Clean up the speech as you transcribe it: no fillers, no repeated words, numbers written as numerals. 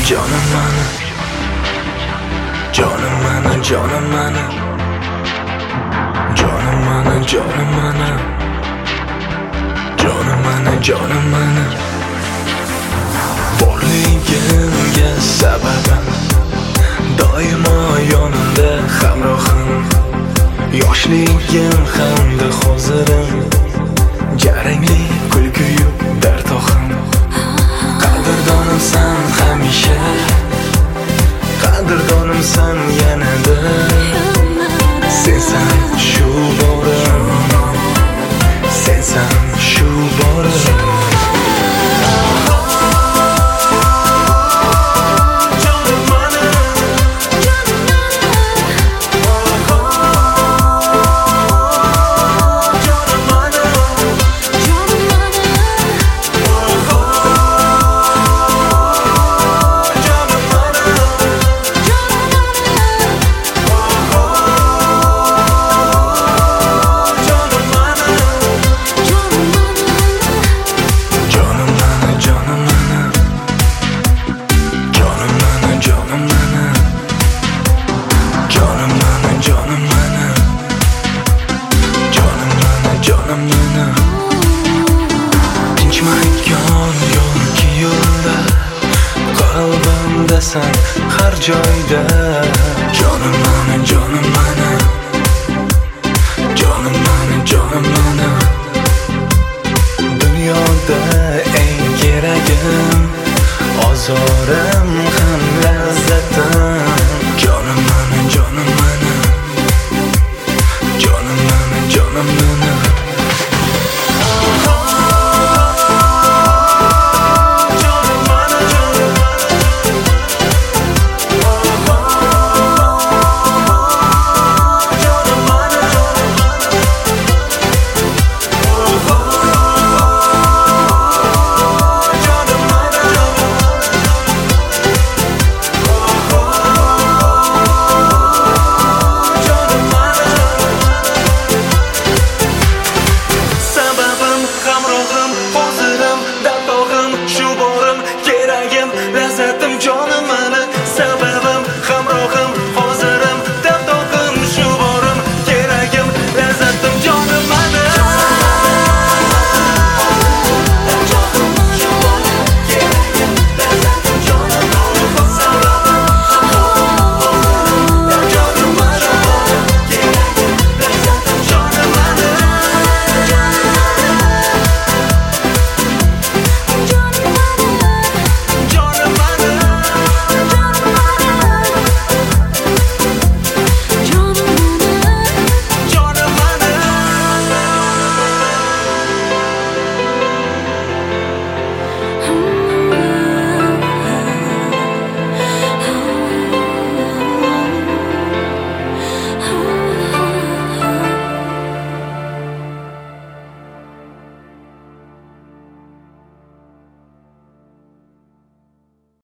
Canım mani, canım mani, canım mani, canım mani, canım mani, canım mani, canım mani. Borligimga sababim doimo yonimda hamrohim. Yoshligim hamda hozirim, jarangli kulguyu dartohim. Qadrdonimsan hamisha, qadrdonimsan yanada. Sensan shu borim, sensan shu borim. Tinchmaygan yo'lki yo'lda, qalbimdasan har joyda. Jonim mani, jonim mani, jonim mani, jonim mani. Dunyoda eng keragim ozorim ham lazzat.